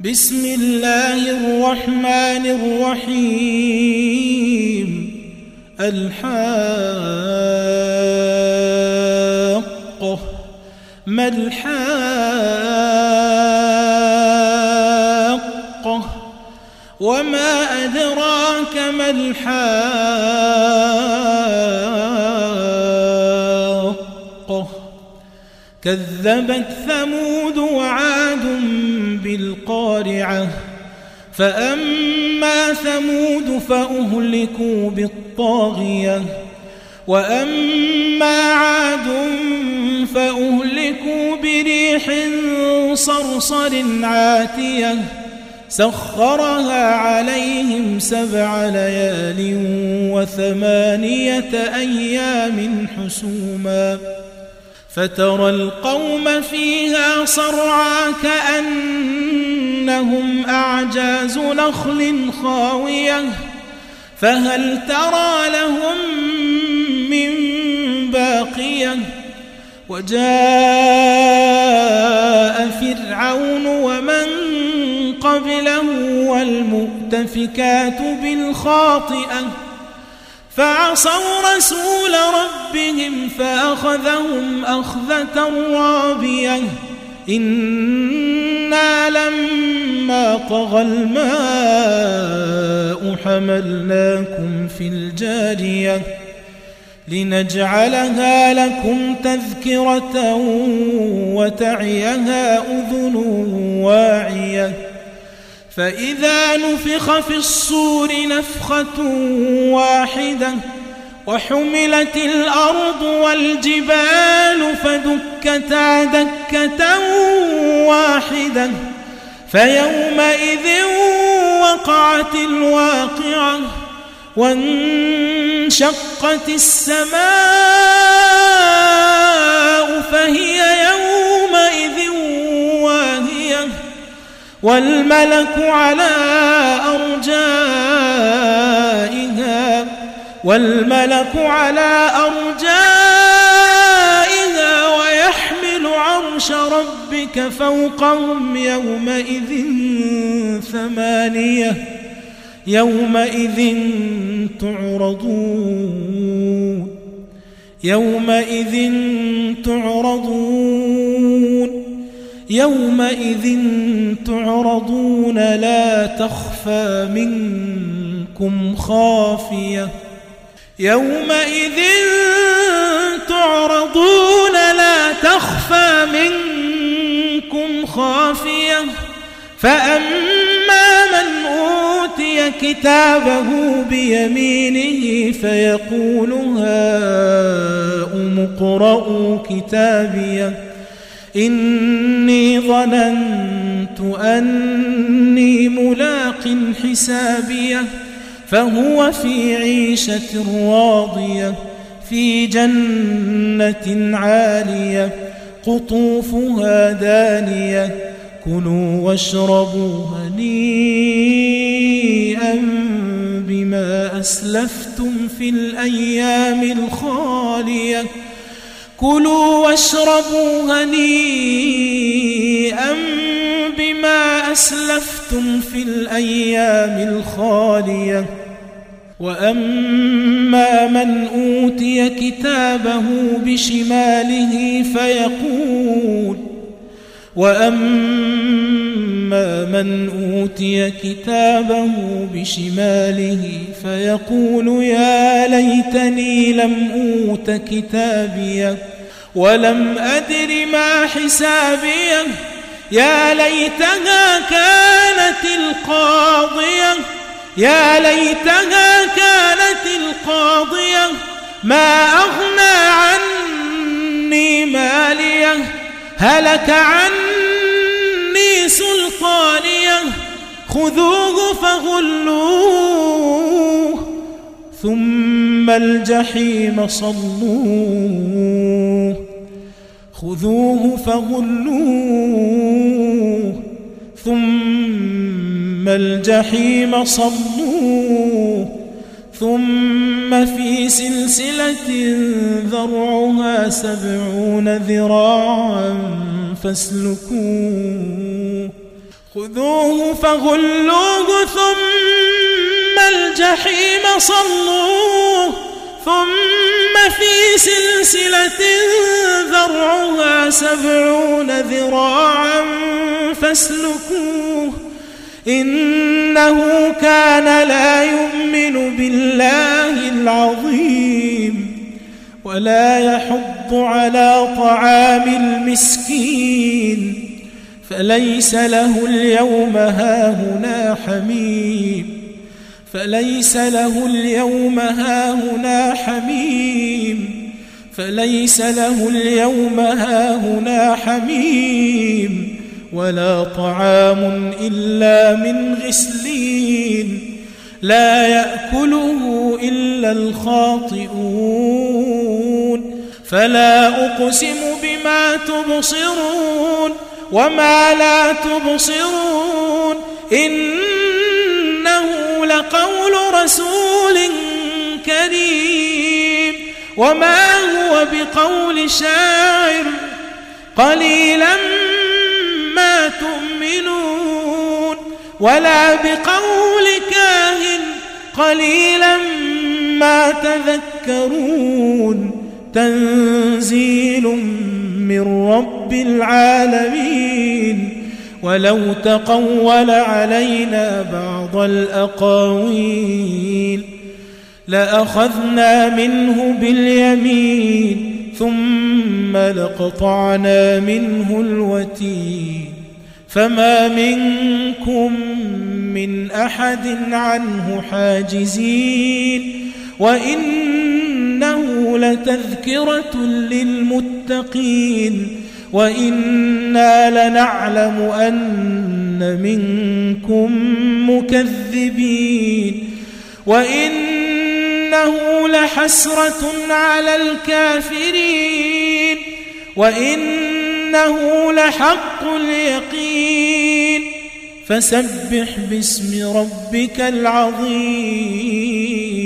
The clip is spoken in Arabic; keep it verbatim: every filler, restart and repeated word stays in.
بسم الله الرحمن الرحيم الحاقة ما الحاقة وما أدراك ما الحاقة كذبت ثمود وعاد بالقارعة فأما ثمود فأهلكوا بالطاغية وأما عاد فأهلكوا بريح صرصر عاتية سخرها عليهم سبع ليال وثمانية أيام حسوما فترى القوم فيها صرعى كأنهم أعجاز نخل خاوية فهل ترى لهم من باقية وجاء فرعون ومن قبله والمؤتفكات بالخاطئة فعصوا رسول ربهم فأخذهم أخذة رابية إنا لما طغى الماء حملناكم في الجارية لنجعلها لكم تذكرة وتعيها أذن واعية فإذا نفخ في الصور نفخة واحدة وحملت الأرض والجبال فدكتا دكة واحدة فيومئذ وقعت الواقعة وانشقت السماء فهي يومئذ واهية والملك على أرجائها والملك على أرجائها ويحمل عرش ربك فوقهم يومئذ ثمانية يومئذ تعرضون يومئذ تعرضون يومئذ تعرضون لا تخفى منكم خافية يومئذ تعرضون لا تخفى منكم خافية فأما من أوتي كتابه بيمينه فيقول هاؤم اقرءوا كتابيه إني ظننت أني ملاق حسابيه فهو في عيشة راضية في جنة عالية قطوفها دانية كلوا واشربوا هنيئا بما أسلفتم في الأيام الخالية كلوا واشربوا هنيئا بما أسلفتم في الأيام الخالية وأما من أوتي كتابه بشماله فيقول وأما من أوتي كتابه بشماله فيقول يا ليتني لم أوت كتابيه ولم أدر ما حسابيه يا ليتها كانت القاضية يا ليتها كانت القاضية ما أغنى عني ماليه هلك عني سلطانيه خذوه فغلوه ثم الجحيم صلوه خذوه فغلوه ثم الجحيم صلوه ثم في سلسلة ذرعها سبعون ذراعا فاسلكوه خذوه فغلوه ثم الجحيم صلوه ثم في سلسلة ذرعها سبعون ذراعا فاسلكوه إنه كان لا يؤمن بالله العظيم ولا يحض على طعام المسكين فليس له اليوم هاهنا حميم فليس له اليوم هاهنا حميم فليس له اليوم هاهنا حميم ولا طعام إلا من غسلين لا يأكله إلا الخاطئون فلا أقسم بما تبصرون وما لا تبصرون إنه لقول رسول كريم وما هو بقول شاعر قليلا ما تؤمنون ولا بقول كاهن قليلا ما تذكرون تنزيل من رب العالمين ولو تقول علينا بعض الأقاويل لأخذنا منه باليمين ثم لقطعنا منه الوتين فما منكم من أحد عنه حاجزين وإنه لتذكرة للمتقين وإنا لنعلم أن منكم مكذبين وإنه لحسرة على الكافرين وإنه لحق اليقين فسبح باسم ربك العظيم